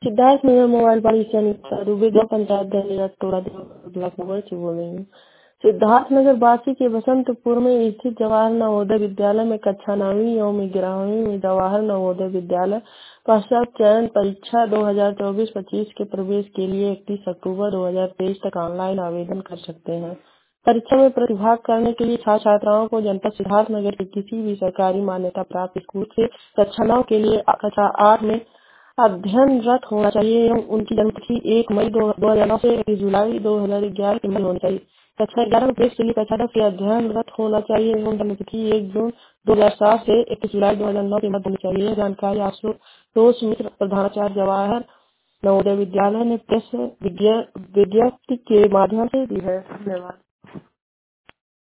Siddharth Nagar mobile पाली सैनिक दुबे ग्राम पंचायत दलिया टोला block number से बोल रही हूँ। सिद्धार्थ नगर बासी के बसंतपुर में स्थित जवाहर नवोदय विद्यालय में कक्षा 9वीं एवं 11वीं में जवाहर नवोदय विद्यालय पश्चात चयन परीक्षा 2024-25 के प्रवेश के लिए 31 अक्टूबर 2023 तक ऑनलाइन आवेदन कर सकते हैं। परीक्षा में प्रतिभाग करने के लिए छात्र छात्राओं को जनपद सिद्धार्थ नगर के किसी भी सरकारी मान्यता प्राप्त स्कूल से कक्षा 9 के लिए कक्षा 8 में अध्ययनरत होना चाहिए एवं उनकी जन्मतिथि 1 मई 2009 से 31 जुलाई 2011 के मध्य होनी चाहिए। कक्षा 11 में प्रवेश के लिए कक्षा 10 के अध्ययनरत होना चाहिए एवं जन्मतिथि 1 जून 2007 से 31 जुलाई 2009 के मध्य होनी चाहिए। यह जानकारी आशुतोष मिश्र प्रधानाचार्य जवाहर नवोदय विद्यालय ने प्रेस विज्ञप्ति के माध्यम से दी है। धन्यवाद।